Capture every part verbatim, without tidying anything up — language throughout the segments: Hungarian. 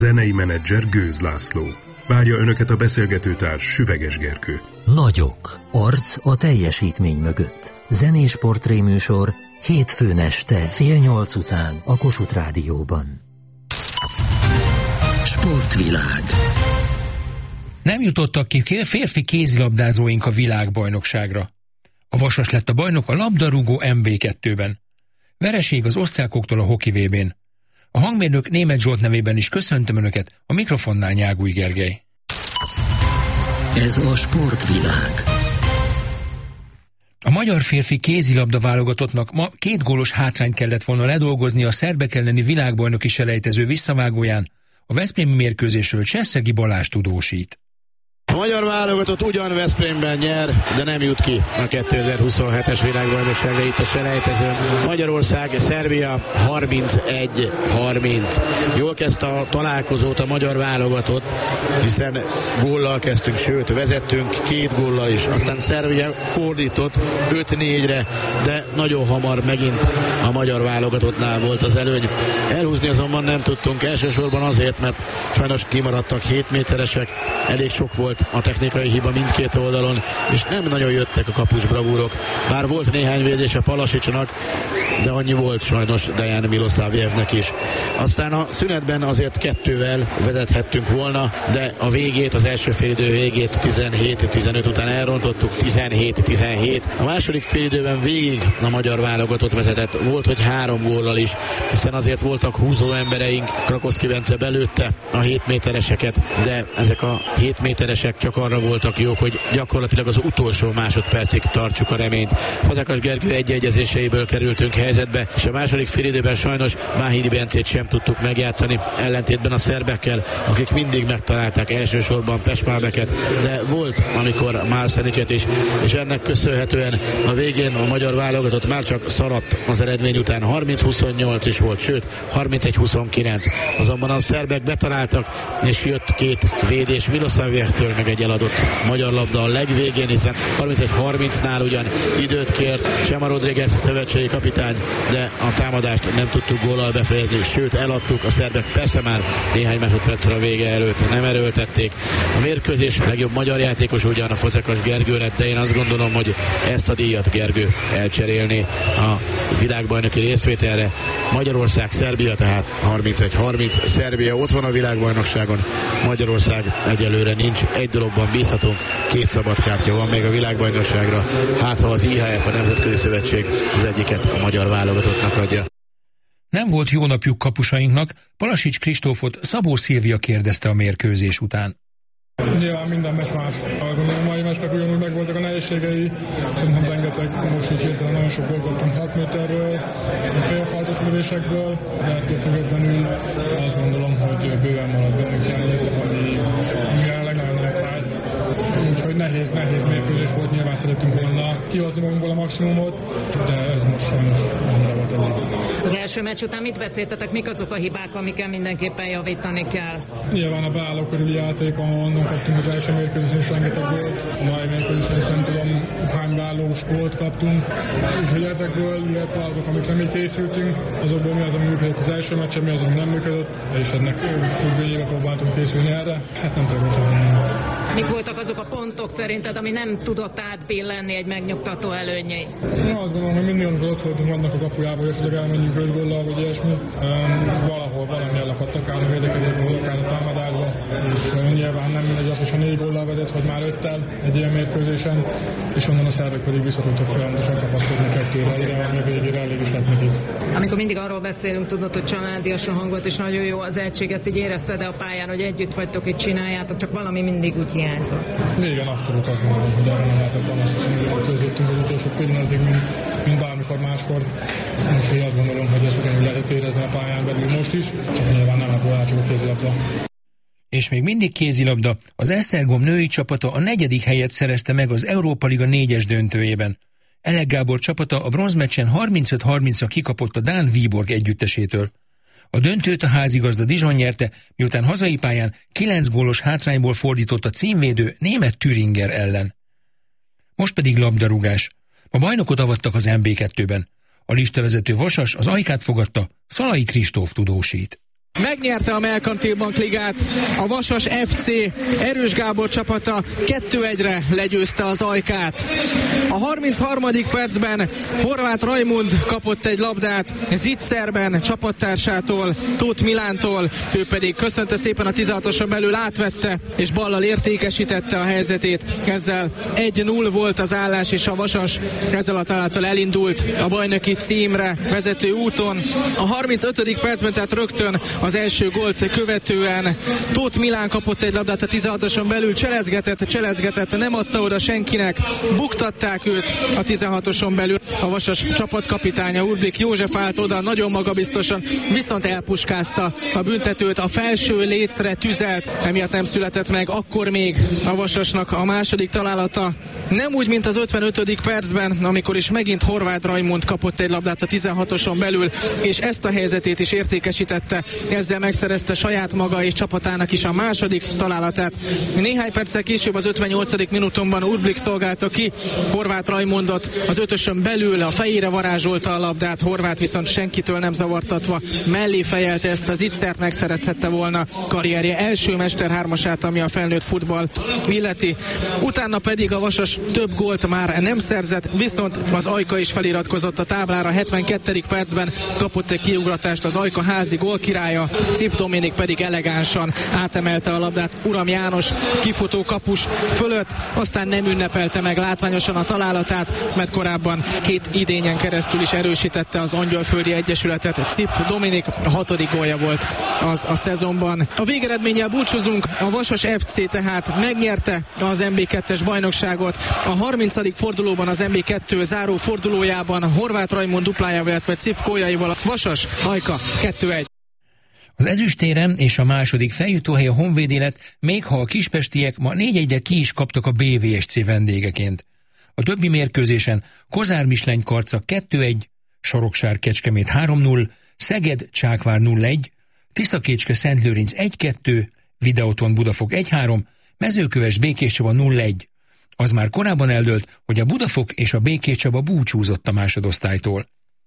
Zenei menedzser Gőz László. Várja Önöket a beszélgetőtárs Süveges Gergő. Nagyok. Arc a teljesítmény mögött. Zenés portréműsor hétfőn este fél nyolc után a Kossuth Rádióban. Sportvilág. Nem jutottak ki férfi kézilabdázóink a világbajnokságra. A Vasas lett a bajnok a labdarúgó em bé kettőben. Vereség az osztrákoktól a hoki vé bén. A hangmérnök Németh Zsolt nevében is köszöntöm Önöket, a mikrofonnál Nyágúj Gergely. Ez a Sportvilág. A magyar férfi kézilabda válogatottnak ma két gólos hátrányt kellett volna ledolgozni a szerbek elleni világbajnoki selejtező visszavágóján. A veszprémi mérkőzésről Cseszegi Balázs tudósít. A magyar válogatott ugyan Veszprémben nyer, de nem jut ki a kétezer-huszonhetes világbajnokságra itt a selejtezőn. Magyarország, Szerbia harmincegy harminc. Jól kezdte a találkozót a magyar válogatott, hiszen góllal kezdtünk, sőt vezettünk két góllal is. Aztán Szerbia fordított öt négyre, de nagyon hamar megint a magyar válogatottnál volt az előny. Elhúzni azonban nem tudtunk, elsősorban azért, mert sajnos kimaradtak hét méteresek, elég sok volt a technikai hiba mindkét oldalon, és nem nagyon jöttek a kapus bravúrok. Bár volt néhány védés a Palasicsnak, de annyi volt sajnos Dejan Milosavljevnek is. Aztán a szünetben azért kettővel vezethettünk volna, de a végét, az első félidő végét tizenhét tizenöt után elrontottuk, tizenhét tizenhét. A második félidőben végig a magyar válogatott vezetett. Volt, hogy három góllal is, hiszen azért voltak húzó embereink. Krakowski Bence belőtte a hét métereseket, de ezek a hét méteresek csak arra voltak jók, hogy gyakorlatilag az utolsó másodpercig tartsuk a reményt. Fazekas Gergő egyegyezéseiből kerültünk helyzetbe, és a második félidőben sajnos Máhidi Bencét sem tudtuk megjátszani, ellentétben a szerbekkel, akik mindig megtalálták elsősorban Pespálbeket, de volt, amikor Mársenicset is, és ennek köszönhetően a végén a magyar válogatott már csak szaradt az eredmény után. harminc huszonnyolc is volt, sőt harmincegy huszonkilenc. Azonban a szerbek betaláltak, és jött két védés Milosavljevtől, meg egy eladott magyar labda a legvégén, hiszen harmincegy harmincnál ugyan időt kért Chema Rodriguez szövetségi kapitány, de a támadást nem tudtuk góllal befejezni, sőt eladtuk, a szerbek persze már néhány másodpercre a vége előtt nem erőltették. A mérkőzés legjobb magyar játékos ugyan a Fazekas Gergő lett, de én azt gondolom, hogy ezt a díjat Gergő elcserélni a világbajnoki részvételre. Magyarország, Szerbia, tehát harmincegy harminc. Szerbia ott van a világbajnokságon, Magyarország egyelőre nincs. Egy dologban bízhatunk, két szabadkártya van még a világbajnokságra. Hát ha az i há ef, a Nemzetközi Szövetség az egyiket a magyar válogatottnak adja. Nem volt jó napjuk kapusainknak, Palasics Kristófot Szabó Szilvia kérdezte a mérkőzés után. Nyilván minden meccs más. A mai meccsnek ugyanúgy megvoltak a nehézségei. Szerintem rengeteg, most így hirtelen nagyon sok gólt kaptunk hat méterről, a félfaltos lövésekből, de ettől függetlenül azt gondolom, hogy bőven marad bennünk ilyen érzet, ami jelenleg nagyon-nagyon fáj. Úgyhogy nehéz, nehéz mérkőzés volt, nyilván szerettünk volna kihozni magunkból a maximumot, de ez most sajnos nem volt elég. Az első meccs után mit beszéltetek, mik azok a hibák, amikkel mindenképpen javítani kell? Nyilván a beálló körüli játék, ahonnan kaptunk az első mérkőzésen is rengeteg gólt, a mai mérkőzésen is nem tudom hány beállós gólt kaptunk, úgyhogy ezekből, illetve azok, amikre mi készültünk, azokból mi az, ami működött az első meccsen, mi az, ami nem működött, és ennek függvényében próbáltunk készülni erre, hát nem tudom most mondani. Mik voltak azok a pontok szerinted, ami nem tudott átbillenni egy megnyugtató előnyei? Én azt gondolom, hogy mindig, amikor ott voltunk annak a kapujában, és hogy elmenjünk öt góllal, vagy ilyesmi, um, valahol valami elakadt, akár a védekezésben, akár a támadásban, és uh, nyilván nem mindegy az, hogyha négy góllal vezesz, vagy már öttel egy ilyen mérkőzésen, és onnan a szervek pedig visszatudtak folyamatosan kapaszkodni kettőre, ide, ami a végére elég is lett nekik. Amikor mindig arról beszélünk, tudod, hogy családias a hangot, és nagyon jó az egység, ezt így érezted a pályán, hogy együtt vagytok, itt csináljátok, csak valami mindig úgy hiányzott. Igen, abszolút azt mondom, hogy erre nem lehetett volna, azt hiszem, hogy közöttünk az utolsó pillanatig, mint, mint bármikor máskor. Most én azt gondolom, hogy ezt ugyanúgy lehetett érezni a pályán belül most is, csak nyilván nem lehet csak a kézilabda. És még mindig kézilabda, az Esztergom női csapata a negyedik helyet szerezte meg az Európa Liga négyes döntőjében. Elek Gábor csapata a bronzmeccsen harmincöt harmincra kikapott a dán Viborg együttesétől. A döntőt a házigazda Dijon nyerte, miután hazai pályán kilenc gólos hátrányból fordított a címvédő német Thüringer ellen. Most pedig labdarúgás. A bajnokot avattak az em bé kettőben. A listavezető Vasas az ajkát fogadta, Szalai Kristóf tudósít. Megnyerte a Merkantil Bank Ligát, a Vasas ef cé Erős Gábor csapata kettő egyre legyőzte az Ajkát. A harmincharmadik percben Horváth Rajmund kapott egy labdát zicserben csapattársától, Tóth Milántól, ő pedig köszönte szépen a tizenhatoson belül, átvette és ballal értékesítette a helyzetét. Ezzel egy null volt az állás, és a Vasas ezzel a találtal elindult a bajnoki címre vezető úton. A harmincötödik percben, tehát rögtön az első gólt követően Tóth Milán kapott egy labdát a tizenhatoson belül, cselezgetett, cselezgetett, nem adta oda senkinek, buktatták őt a tizenhatoson belül. A Vasas csapatkapitánya Urblik József állt oda nagyon magabiztosan, viszont elpuskázta a büntetőt, a felső lécre tüzelt, emiatt nem született meg akkor még a Vasasnak a második találata. Nem úgy, mint az ötvenötödik percben, amikor is megint Horváth Rajmund kapott egy labdát a tizenhatoson belül, és ezt a helyzetét is értékesítette, ezzel megszerezte saját maga és csapatának is a második találatát. Néhány perccel később az ötvennyolcadik minutumban Urblik szolgálta ki Horváth Rajmundot, az ötösön belül a fejére varázsolta a labdát, Horváth viszont senkitől nem zavartatva mellé fejelte ezt az ittszert, megszerezhette volna karrierje első mesterhármasát, ami a felnőtt futball illeti. Utána pedig a Vasas több gólt már nem szerzett, viszont az Ajka is feliratkozott a táblára. hetvenkettedik percben kapott egy kiugratást az Ajka házi gólkirálya, Cip Dominik pedig elegánsan átemelte a labdát Uram János kifutó kapus fölött, aztán nem ünnepelte meg látványosan a találatát, mert korábban két idényen keresztül is erősítette az Angyalföldi Egyesületet. Cip Dominik a hatodik gólja volt az a szezonban. A végeredménnyel búcsúzunk, a Vasas ef cé tehát megnyerte az em bé kettes bajnokságot. A harmincadik fordulóban az em bé kettő záró fordulójában Horváth Rajmund duplájával, illetve Cip góljaival Vasas Ajka kettő egy. Az ezüstérem és a második feljutóhely a Honvéd lett, még ha a kispestiek ma négy egyre ki is kaptak a bé vé es cé vendégeként. A többi mérkőzésen Kozár Misleny Karca kettő egy, Soroksár Kecskemét három null, Szeged Csákvár nulla egy, Tiszakécske Szentlőrinc egy kettő, Videoton Budafok egy három, Mezőköves Békéscsaba nulla egy. Az már korábban eldőlt, hogy a Budafok és a Békéscsaba búcsúzott a másodosztálytól.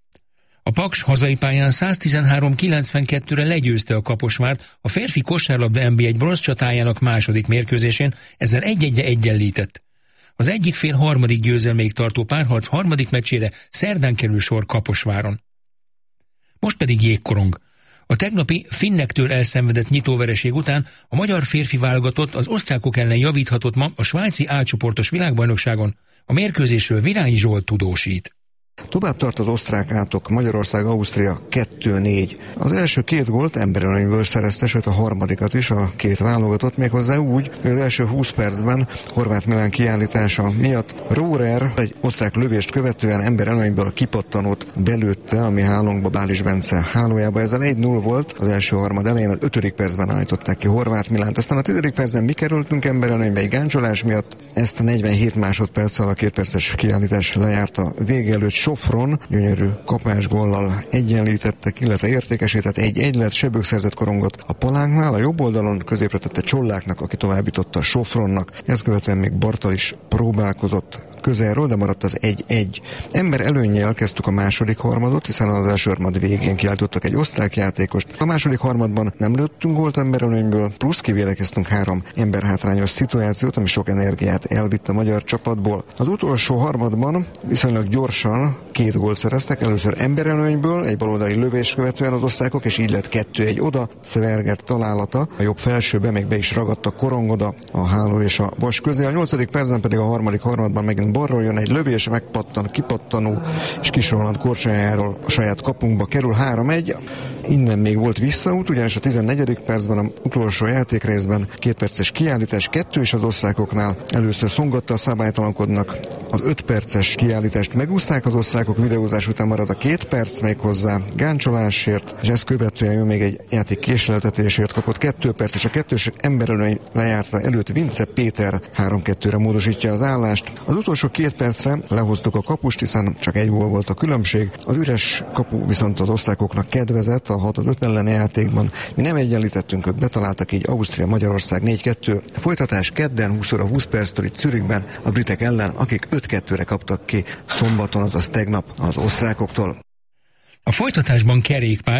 A Paks hazai pályán száztizenhárom kilencvenkettőre legyőzte a Kaposvárt a férfi kosárlabda en bé egy bronzcsatájának második mérkőzésén, ezzel egy-egyre egyenlített. Az egyik fél harmadik győzelméig tartó párharc harmadik meccsére szerdán kerül sor Kaposváron. Most pedig jégkorong. A tegnapi finnektől elszenvedett nyitóvereség után a magyar férfi válogatott az osztrákok ellen javíthatott ma a svájci A-csoportos világbajnokságon. A mérkőzésről Virányi Zsolt tudósít. Tovább tart az osztrák átok, Magyarország-Ausztria kettő négy. Az első két gólt emberölönyből szerezte, sőt a harmadikat is a két válogatott, méghozzá úgy, hogy az első húsz percben Horváth Milán kiállítása miatt Rohrer egy osztrák lövést követően emberölönyből a kipattanót belőtte, ami hálónkba Bális Bence hálójába. Ezzel egy null volt az első harmad elején, az ötödik percben állították ki Horváth Milánt. Aztán a tizedik percben mi kerültünk emberölönybe egy gáncsolás miatt, ezt a negyvenhét másodperccel a két perces kiállítás lejárta vége előtt. Sofron gyönyörű kapásgóllal egyenlítettek, illetve értékesített egy egy lett, Sebők szerzett korongot a palánknál, a jobb oldalon középre tette Csolláknak, aki továbbította Sofronnak. Ezt követően még Bartal is próbálkozott közelről, de maradt az egy egy. Ember előnnyel kezdtük a második harmadot, hiszen az első harmad végén kiáltottak egy osztrák játékost. A második harmadban nem lőttünk gólt ember előnyből, plusz kivélekeztünk három emberhátrányos szituációt, ami sok energiát elvitt a magyar csapatból. Az utolsó harmadban viszonylag gyorsan két gólt szereztek, először ember előnyből, egy baloldali lövés követően az osztrákok, és így lett kettő egy oda, Cverger találata, a jobb felsőbe még be is ragadt a korongoda, a háló és a vas közé. A nyolcadik percben pedig a harmadik harmadban megint balról jön egy lövés, megpattan, kipattanó, és Kis Roland korcsolyájáról a saját kapunkba kerül három egy. Innen még volt visszaút, ugyanis a tizennegyedik percben, az utolsó játékrészben két perces kiállítás, kettő is az osztrákoknál. Először szongattal szabálytalankodnak, az öt perces kiállítást megúszták az osztrákok, videózás után marad a két perc még hozzá gáncsolásért, és ezt követően jön még egy játék késleltetésért kapott kettő perc, és a kettős emberölöny lejárta előtt Vince Péter három kettőre módosítja az állást. Az utolsó két percre lehoztuk a kapust, hiszen csak egy gól volt a különbség. Az üres kapu viszont az osztrákoknak kedvezett a hat öt elleni játékban. Mi nem egyenlítettünk, ők betaláltak, így Ausztria Magyarország négy kettő. Folytatás kedden húsz óra húsz perctől itt Zürichben a britek ellen, akik öt kettőre kaptak ki szombaton, azaz tegnap az osztrákoktól. A folytatásban kerékpár,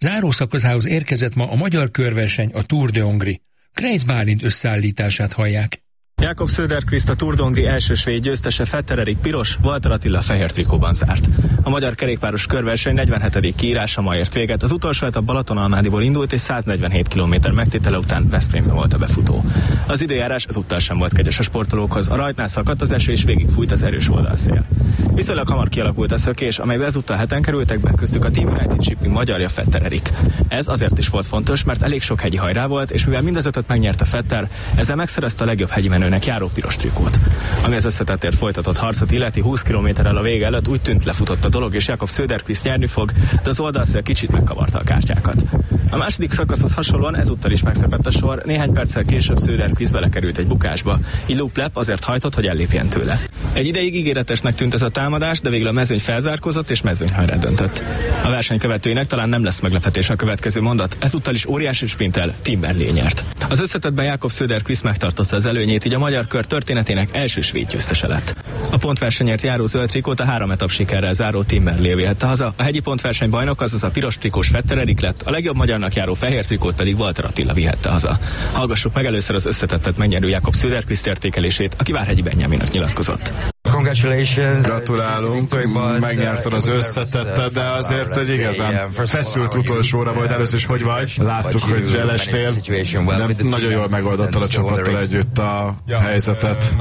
Zárószakaszához érkezett ma a magyar körverseny, a Tour de Hongrie. Kreisz Bálint összeállítását hallják. Jakob Söderqvist, a Tour de Hongrie első svéd győztese, Fetter Erik piros, Walter Attila fehér trikóban zárt. A magyar kerékpáros körverseny negyvenhetedik kiírása ma ért véget. Az utolsó etap Balatonalmádiból indult, és száznegyvenhét kilométer megtétele után Veszprémben volt a befutó. Az időjárás ezúttal sem volt kegyes a sportolókhoz. A rajtnál szakadt az eső, és végig fújt az erős oldalszél. Viszonylag hamar kialakult a szökés, amelybe ezúttal heten kerültek be, köztük a Team United Shipping magyarja Fetter Erik. Ez azért is volt fontos, mert elég sok hegyi hajrá volt, és mivel mind az ötöt megnyerte Fetter, ezzel megszerezte a legjobb hegyi menőnek járó piros trikót. Ami az összetettért folytatott harcot illeti, húsz kilométerrel a vége előtt úgy tűnt, lefutott a dolog, és Jakob Söderqvist nyerni fog, de az oldalszél kicsit megkavarta a kártyákat. A második szakaszhoz hasonlóan ezúttal is megszakadt a sor, néhány perccel később Söderqvist belekerült egy bukásba, így Luke Plepp azért hajtott, hogy ellépjen tőle. Egy ideig ígéretesnek tűnt ez a támadás, de végül a mezőny felzárkózott és mezőnyhajrá döntött. A verseny követőinek talán nem lesz meglepetés a következő mondat, ezúttal is óriási sprinttel Tim Merlier nyert. Az összetettben Jakob Söderqvist megtartotta az előnyét, így a magyar kör történetének első svéd győztese lett. A pontversenyért járó zöld trikót a három etap sikerrel záró Tim Merlier vihette haza, a hegyi pontverseny bajnok, azaz a piros trikós Fetter Erik lett, a legjobb magyarnak járó fehér trikót pedig Walter Attila vihette haza. Hallgassuk meg először az összetettet megnyerő Jakob Söderqvist értékelését, aki Várhegyi Benyáminak nyilatkozott. Gratulálunk, megnyerted az összetettet, de azért egy igazán feszült utolsóra volt először is, hogy vagy. Láttuk, hogy elestél, de nagyon jól megoldottad a csapattal együtt a helyzetet.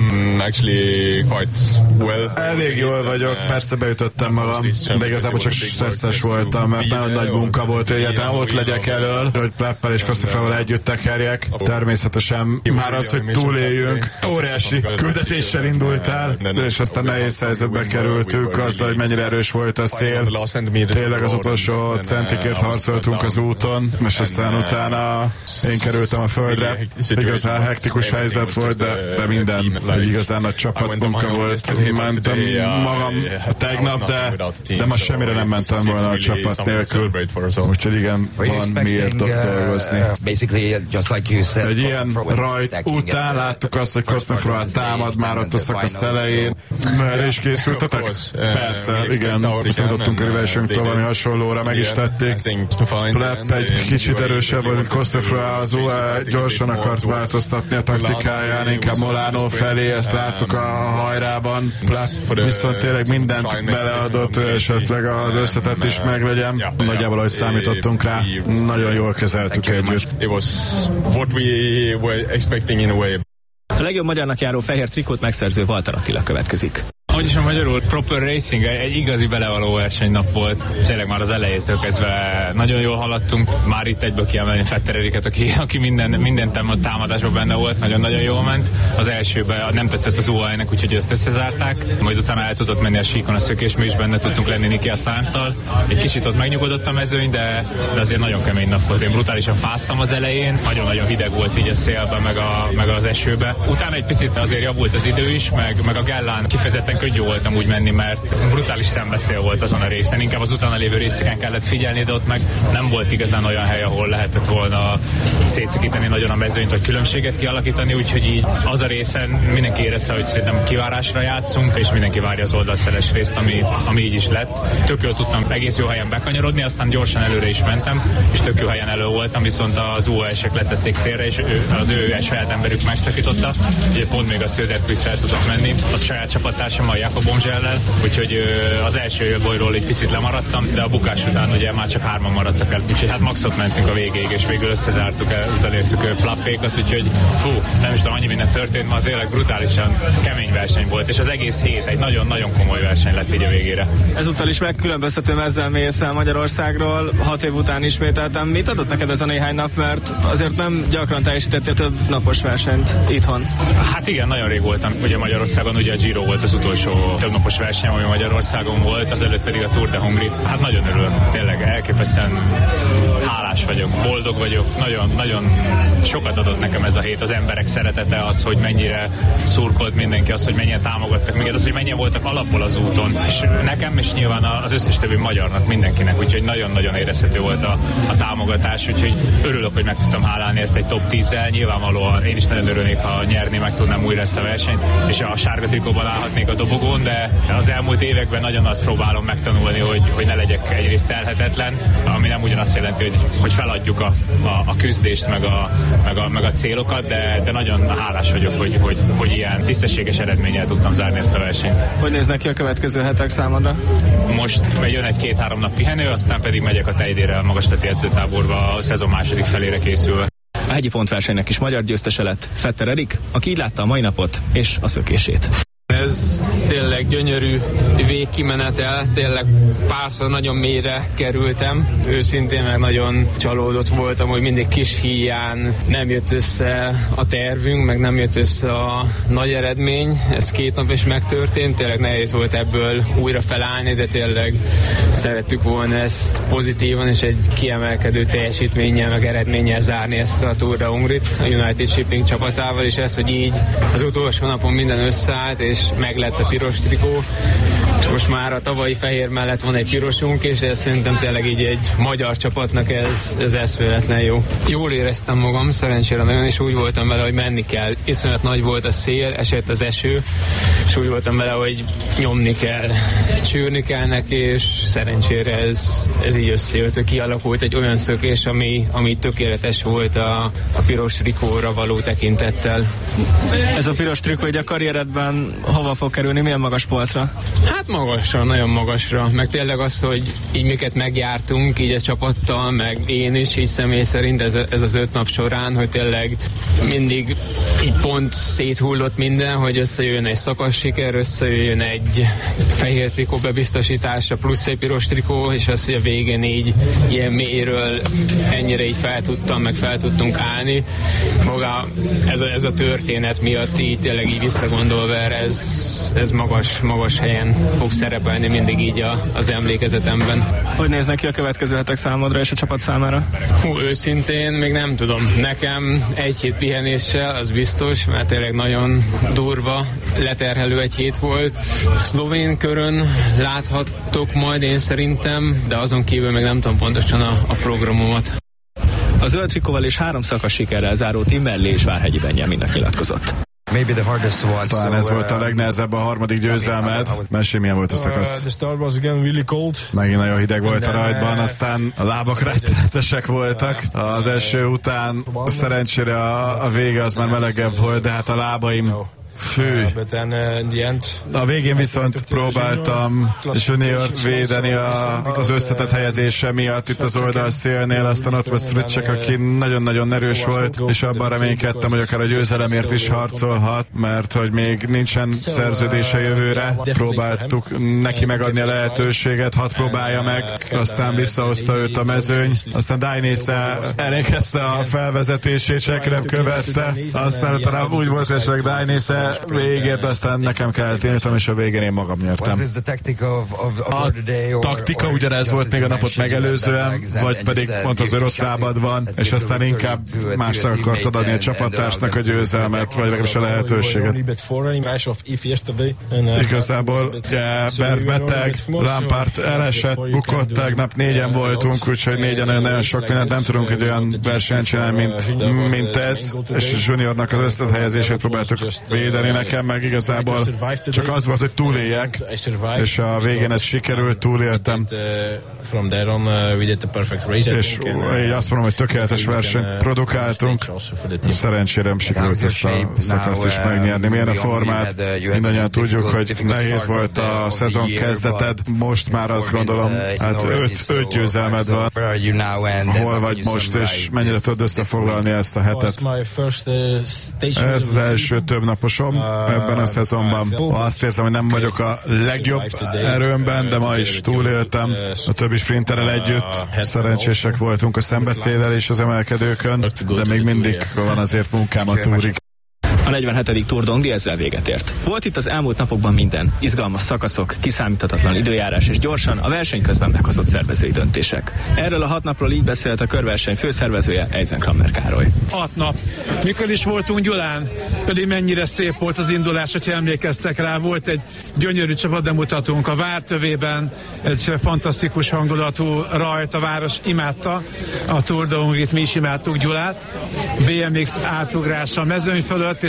Elég jól vagyok, persze beütöttem magam, de igazából csak stresszes voltam, mert nagyon nagy munka volt, hogy egyáltalán ott legyek elől, hogy Pleppel és Kostefrával együtt tekerjek. Természetesen már az, hogy túléljünk, óriási küldetéssel indultál, és aztán nehéz helyzetbe kerültünk azzal, hogy mennyire erős volt a szél. Tényleg az utolsó centikért harcoltunk az úton, és aztán utána én kerültem a földre. Igazán hektikus helyzet volt, de, de minden egy igazán nagy csapatmunka volt. Mentem magam tegnap, de, de ma semmire nem mentem volna a csapat nélkül. Úgyhogy igen, van miért ott dolgozni. Egy ilyen rajt után láttuk azt, hogy Kostefrau támad már ott a szakasz elején. Erre is készültetek? Persze, igen. Viszonyítottunk a riválisunktól valami hasonlóra, meg is tették. Plepp egy kicsit erősebb volt, mint Kostefrau, az u á é gyorsan akart változtatni a taktikáján, inkább Molano felé, ezt láttuk a hajrában. Plepp viszont tényleg mindent beleadott, esetleg az összetett is meglegyen. Nagyjából, ahogy számítottunk rá, nagyon jól kezeltük együtt. A legjobb magyarnak járó fehér trikót megszerző Walter Attila következik. Hogy is a magyarul Proper Racing egy igazi belevaló versenynap volt. Tényleg már az elejétől kezdve nagyon jól haladtunk. Már itt egyből kiemelni Fetter Eriket, aki, aki minden, minden támadásban benne volt, nagyon-nagyon jól ment. Az elsőben nem tetszett az u á é-nek, úgyhogy ezt összezárták. Majd utána el tudott menni a síkon a szökés, mi is benne tudtunk lenni Niki a Szárttal. Egy kicsit ott megnyugodott a mezőny, de, de azért nagyon kemény nap volt. Én brutálisan fáztam az elején, nagyon-nagyon hideg volt így a szélben, meg, a, meg az esőbe. Utána egy picit azért javult az idő is, meg, meg a Gellán kifejezetten könnyű voltam úgy menni, mert brutális szembeszél volt azon a részen. Inkább az utána lévő részeken kellett figyelni, de ott meg nem volt igazán olyan hely, ahol lehetett volna szétszakítani nagyon a mezőnyt, vagy különbséget kialakítani, úgyhogy így az a részen mindenki érezte, hogy szerintem kivárásra játszunk, és mindenki várja az oldalszeles részt, ami, ami így is lett. Tök jól tudtam egész jó helyen bekanyarodni, aztán gyorsan előre is mentem, és tök jó helyen elő voltam, viszont az u á é-sek letették szélre, és ő, az ő saját emberük megszakította, ugye pont még a Söderqvist el tudott menni, az saját csapattársam a Jakob Bomzsellel, úgyhogy az első bolyról egy picit lemaradtam, de a bukás után ugye már csak hárman maradtak el, úgyhogy hát maxot mentünk a végéig, és végül összezártuk el, utolértük Plappékat, úgyhogy fú, nem is tudom, annyi minden történt, ma tényleg brutálisan kemény verseny volt, és az egész hét egy nagyon-nagyon komoly verseny lett így a végére. Ezúttal is megkülönböztetően ezzel mész el Magyarországról, hat év után ismételtem. Mit adott neked ez a néhány nap, mert azért nem gyakran teljesítettél több napos versenyt itthon? Hát igen, nagyon rég voltam. Ugye Magyarországon ugye a Giro volt az utolsó többnapos verseny, ami Magyarországon volt, azelőtt pedig a Tour de Hongrie. Hát nagyon örülök, tényleg elképesztően hálás vagyok, boldog vagyok, nagyon, nagyon sokat adott nekem ez a hét, az emberek szeretete, az, hogy mennyire szurkolt mindenki, az, hogy mennyien támogattak minket, az, hogy mennyien voltak alapból az úton, és nekem, és nyilván az összes többi magyarnak, mindenkinek, úgyhogy nagyon-nagyon érezhető volt a, a támogatás, úgyhogy örülök, hogy meg tudtam hálálni ezt egy top tízzel, nyilvánvalóan én is nagyon örülnék, ha nyerni meg tudnám újra ezt a versenyt, és a sárga trikóban állhatnék a dobogón dobogón, de az elmúlt években nagyon azt próbálom megtanulni, hogy, hogy ne legyek egyrészt telhetetlen, ami nem ugyanazt jelenti, hogy, hogy feladjuk a, a, a küzdést, meg a, meg a, meg a célokat, de, de nagyon hálás vagyok, hogy, hogy, hogy ilyen tisztességes eredménnyel tudtam zárni ezt a versenyt. Hogy néznek ki a következő hetek számodra? Most jön egy két-három nap pihenő, aztán pedig megyek a Tejdére, a magaslati edzőtáborba a szezon második felére készülve. A hegyi pontversenynek is magyar győztese lett Fetter Erik, aki így látta a mai napot és a szökését. Ez tényleg gyönyörű végkimenetel, tényleg párszor nagyon mélyre kerültem. Őszintén meg nagyon csalódott voltam, hogy mindig kis híján nem jött össze a tervünk, meg nem jött össze a nagy eredmény. Ez két nap is megtörtént, tényleg nehéz volt ebből újra felállni, de tényleg szerettük volna ezt pozitívan és egy kiemelkedő teljesítménnyel, meg eredménnyel zárni ezt a Tour de Hongrit a United Shipping csapatával, és ez, hogy így az utolsó napon minden összeállt, és meglett a piros trikó, és most már a tavalyi fehér mellett van egy pirosunk, és ez szerintem tényleg így egy magyar csapatnak ez, ez eszméletlen jó. Jól éreztem magam, szerencsére nagyon, és úgy voltam vele, hogy menni kell. Iszonyat nagy volt a szél, esett az eső, és úgy voltam vele, hogy nyomni kell, csűrni kell neki, és szerencsére ez, ez így összejött, hogy kialakult egy olyan szökés, ami, ami tökéletes volt a, a piros trikóra való tekintettel. Ez a piros trikó egy a karrieredben hova fog kerülni, milyen magas polcra? Hát magasra, nagyon magasra, meg tényleg az, hogy így miket megjártunk így a csapattal, meg én is így személy szerint ez, ez az öt nap során, hogy tényleg mindig így pont széthullott minden, hogy összejöjjön egy szakasz siker, összejöjjön egy fehér trikó bebiztosítása, plusz egy piros trikó, és az, hogy a végén így ilyen mélyről ennyire így fel tudtam, meg fel tudtunk állni. Maga ez a, ez a történet miatt így tényleg így visszagondolva erre, ez, ez magas, magas helyen fog szerepelni mindig így a, az emlékezetemben. Hogy néznek ki a következő hetek számodra és a csapat számára? Hú, őszintén még nem tudom. Nekem egy hét pihenéssel, az biztos, mert tényleg nagyon durva, leterhelő egy hét volt. Szlovén körön láthattok majd én szerintem, de azon kívül még nem tudom pontosan a, a programomat. A zöld trikóval és három szakasz sikerrel záró Tim Merli és Várhegyi Benjaminnak nyilatkozott. Talán ez volt a legnehezebb a harmadik győzelmed. Mesélj, milyen volt a szakasz? Megint nagyon hideg volt a rajtban, aztán a lábak rettenetesek voltak. Az első után szerencsére a, a vége az már melegebb volt, de hát a lábaim fő. A végén viszont próbáltam Juniort védeni a, az összetett helyezése miatt itt az oldalszélnél, aztán ott volt Sricek, aki nagyon-nagyon erős volt, és abban reménykedtem, hogy akár a győzelemért is harcolhat, mert hogy még nincsen szerződése jövőre. Próbáltuk neki megadni a lehetőséget, hadd próbálja meg, aztán visszahozta őt a mezőny, aztán Dainese elkezdte a felvezetését, senki nem követte, aztán utána úgy volt esetleg Dainese végét, aztán nekem kellett írtam, és a végén én magam nyertem. A taktika ugyanez volt még a napot megelőzően, vagy pedig pont az rossz lábad van, és aztán inkább másra akartad adni a csapattársnak a győzelmet, vagy legalábbis a lehetőséget. Igazából ugye, Bert beteg, Lampard elesett, bukott, tegnap négyen voltunk, úgyhogy négyen nagyon sok mindent nem tudunk egy olyan versenyt csinálni, mint, mint ez, és Juniornak az összetett helyezését próbáltuk védeni, nekem meg igazából csak az volt, hogy túléljek, és a végén ez sikerült, túléltem. És így azt mondom, hogy tökéletes versenyt produkáltunk. Szerencsére nem sikerült ezt a szakaszt is megnyerni. Milyen a formát? Mindannyian tudjuk, hogy nehéz volt a szezon kezdeted. Most már azt gondolom, hát öt, öt győzelmed van. Hol vagy most, és mennyire tudod összefoglalni ezt a hetet? Ez az első több naposom ebben a szezonban. Azt érzem, hogy nem vagyok a legjobb erőmben, de ma is túléltem. A többi sprinterrel együtt szerencsések voltunk a szembeszéllel és az emelkedőkön, de még mindig van azért munkám a túrig. A negyvenhetedik Tour de Hongrie ezzel véget ért. Volt itt az elmúlt napokban minden. Izgalmas szakaszok, kiszámíthatatlan időjárás és gyorsan a verseny közben meghozott szervezői döntések. Erről a hat napról így beszélt a körverseny főszervezője, Eisenkrammer Károly. Hat nap. Mikor is voltunk Gyulán? Pedig mennyire szép volt az indulás, hogyha emlékeztek rá. Volt egy gyönyörű csapatbemutatónk a Vártövében, egy fantasztikus hangulatú rajt, a város imádta a Tour de Hongrie-t, mi is imádtuk Gyulát. bé em iksz átugrás a mezőny fölött, és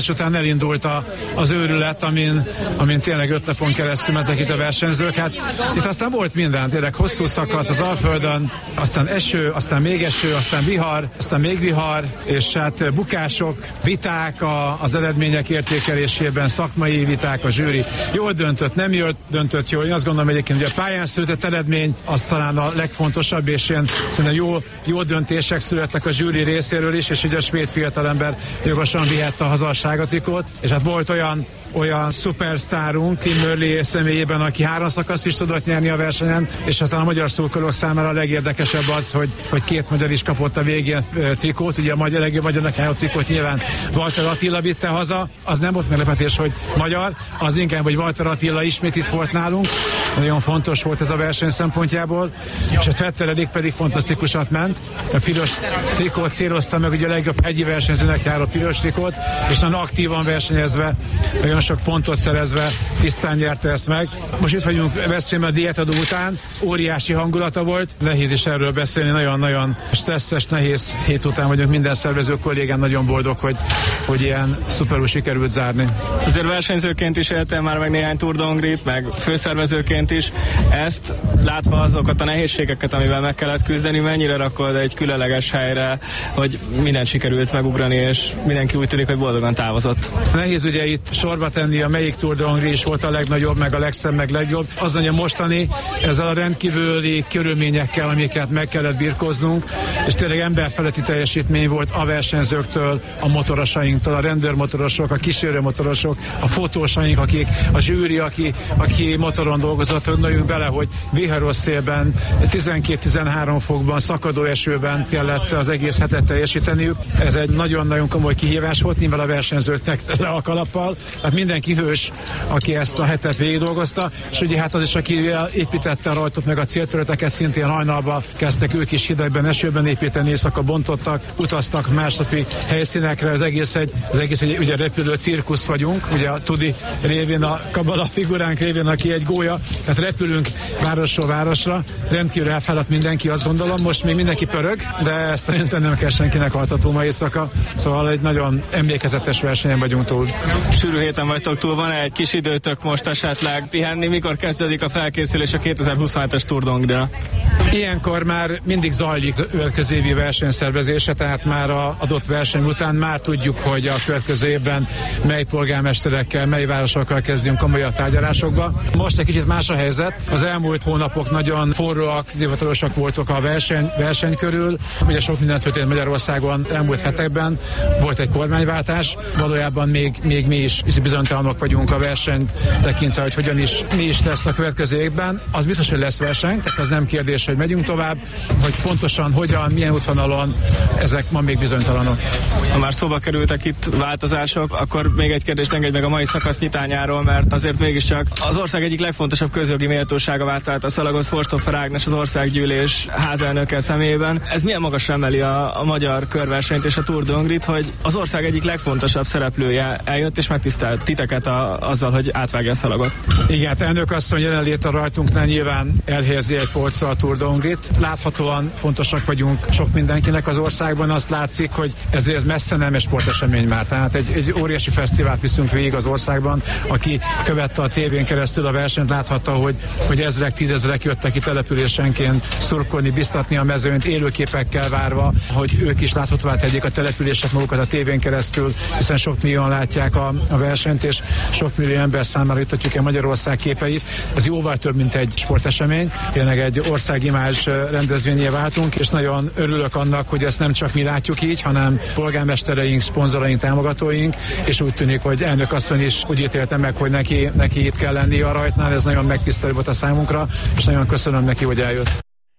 és utána elindult a, az őrület, amin, amin tényleg öt napon keresztül mentek itt a versenyzők. Hát itt aztán volt minden, tényleg hosszú szakasz az Alföldön, aztán eső, aztán még eső, aztán vihar, aztán még vihar, és hát bukások, viták a, az eredmények értékelésében, szakmai viták, a zsűri jól döntött, nem jól döntött jól. Én azt gondolom egyébként, hogy a pályán született eredmény az talán a legfontosabb, és én szerintem jó, jó döntések születtek a zsűri részéről is, és ugye a svéd fiatalember jogosan vihette a hazasságatrikót, és hát volt olyan olyan szupersztárunk, Tim Murley személyében, aki három szakaszt is tudott nyerni a versenyen, és aztán a magyar szurkolók számára a legérdekesebb az, hogy, hogy két magyar is kapott a végén trikót, ugye a magyar, legjobb magyarnak járó trikót nyilván Walter Attila vitte haza, az nem volt meglepetés, hogy magyar, az inkább, hogy Walter Attila ismét itt volt nálunk, nagyon fontos volt ez a verseny szempontjából, és a Vettel pedig fantasztikusat ment, a piros trikót célozta meg, ugye a legjobb hegyi versenyzőnek járó piros trikót, és nagyon aktívan versenyezve, nagyon sok pontot szerezve tisztán nyerte ezt meg. Most itt vagyunk Veszprémben a diétadó után, óriási hangulata volt, nehéz is erről beszélni, nagyon-nagyon stresszes, nehéz hét után vagyunk, minden szervező kollégám nagyon boldog, hogy, hogy ilyen szuperül sikerült zárni. Azért versenyzőként is éltem már meg néhány Tour de Hongrie-t, meg főszervezőként is. Ezt látva azokat a nehézségeket, amivel meg kellett küzdeni, mennyire rakod egy különleges helyre, hogy mindent sikerült megugrani, és mindenki úgy tűnik, hogy boldogan távozott. Nehéz ugye itt sorba tenni, a melyik Tour de Hongrie is volt a legnagyobb, meg a legszebb, meg legjobb. Az, hogy a mostani ezzel a rendkívüli körülményekkel, amiket meg kellett birkóznunk, és tényleg emberfeletti teljesítmény volt a versenyzőktől, a motorosainktól, a rendőrmotorosok, a kísérőmotorosok, a fotósaink, akik, a zsűri, aki, aki motoron dolgozott, gondoljunk bele, hogy viharos szélben, tizenkét-tizenhárom fokban, szakadó esőben kellett az egész hetet teljesíteniük. Ez egy nagyon-nagyon komoly kihívás volt, nyilván a versenyzőknek le a kalappal, tehát mindenki hős, aki ezt a hetet végig dolgozta, és ugye hát az is, aki építette a rajtot, meg a céltöröteket, szintén hajnalba kezdtek ők is hidegben, esőben építeni, éjszaka bontottak, utaztak másnapi helyszínekre, az egész egy, az egész ugye, ugye repülő cirkusz vagyunk, ugye a Tudi révén, a Kabala figuránk révén, aki egy gólya, tehát repülünk városról városra, rendkívül elfáradt mindenki, azt gondolom, most még mindenki pörög, de ezt szerintem nem kell senkinek altató ma éjszaka, szóval egy nagyon emlékezetes versenyen vagyunk túl. Sűrű héten vagytok túl, van egy kis időtök most esetleg pihenni, mikor kezdődik a felkészülés a kétezer-huszonhetes Tour de Hongrie-ra? Ilyenkor már mindig zajlik a következő évi versenyszervezése, tehát már a adott verseny után már tudjuk, hogy a következő évben mely polgármesterekkel, mely városokkal kezdjünk komolyabb tárgyalásokba. Most egy kicsit más a helyzet. Az elmúlt hónapok nagyon forróak, zivatalosak voltak a verseny, verseny körül. Ugye sok mindent történt Magyarországon elmúlt hetekben. Volt egy kormányváltás. Valójában még, még mi is bizonytalanok vagyunk a verseny tekintve, hogy hogyan is, mi is lesz a következő évben. Az biztos, hogy lesz verseny, tehát az nem kérdés, hogy megyünk tovább, hogy pontosan hogyan, milyen útvonalon, ezek ma még bizonytalanok. Ha már szóba kerültek itt változások, akkor még egy kérdést engedj meg a mai szakasz nyitányáról, mert azért mégiscsak az ország egyik legfontosabb közjogi méltósága vált át a szalagot Forsthofer Ágnes az országgyűlés házelnöke személyében. Ez milyen magasra emeli a, a magyar körversenyt és a Tour de Hongrie-t, hogy az ország egyik legfontosabb szereplője eljött és megtisztelt titeket a, azzal, hogy átvágja a szalagot? Igen, hát elnök asszony jelenléte rajtunknál nyilván elhelyezi egy polcra a Tour de Hongrie-t. Láthatóan fontosak vagyunk sok mindenkinek az országban, azt látszik, hogy ez, ez messze nem egy sportesemény már. Tehát egy, egy óriási fesztivált viszünk végig az országban. Aki követte a tévén keresztül a versenyt, láthatta, hogy, hogy ezrek, tízezrek jöttek ki településenként szurkolni, biztatni a mezőnyt, élőképekkel várva, hogy ők is láthatóvá tegyék a települések magukat a tévén keresztül, hiszen sok millióan látják a, a versenyt, és sok millió ember számára jutatjuk el Magyarország képeit. Ez jóval több, mint egy sportesemény. Tényleg egy országimázs rendezvényé váltunk, és nagyon örülök annak, hogy ezt nem csak mi látjuk így, hanem polgármestereink, szponzoraink, támogatóink, és úgy tűnik, hogy elnök asszony is úgy ítélte meg, hogy neki, neki itt kell lenni a rajtnál, ez nagyon megtisztelő volt a számunkra, és nagyon köszönöm neki, hogy eljött.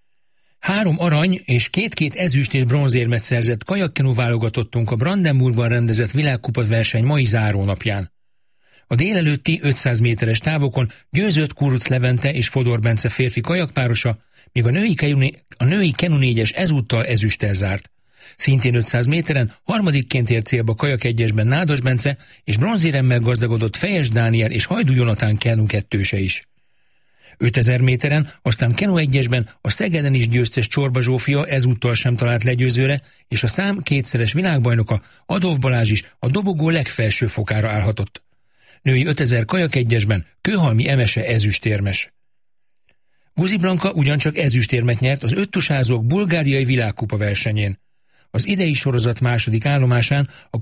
Három arany és két-két ezüst és bronzérmet szerzett kajakkenu válogatottunk a Brandenburgban rendezett világkupa verseny mai zárónapján. A délelőtti ötszáz méteres távokon győzött Kuruc Levente és Fodor Bence férfi kajakpárosa, míg a női, kenu, a női kenu négyes ezúttal ezüsttel zárt. Szintén ötszáz méteren harmadikként ért célba kajak egyesben Nádas Bence és bronzéremmel gazdagodott Fejes Dániel és Hajdú Jonatán kenu kettőse is. ötezer méteren, aztán kenu egyesben a Szegeden is győztes Csorba Zsófia ezúttal sem talált legyőzőre, és a szám kétszeres világbajnoka Adolf Balázs is a dobogó legfelső fokára állhatott. Női ötezer kajak egyesben Kőhalmi Emese ezüstérmes. Guzi Blanka ugyancsak ezüstérmet nyert az öttusázók bulgáriai világkupa versenyén. Az idei sorozat második állomásán a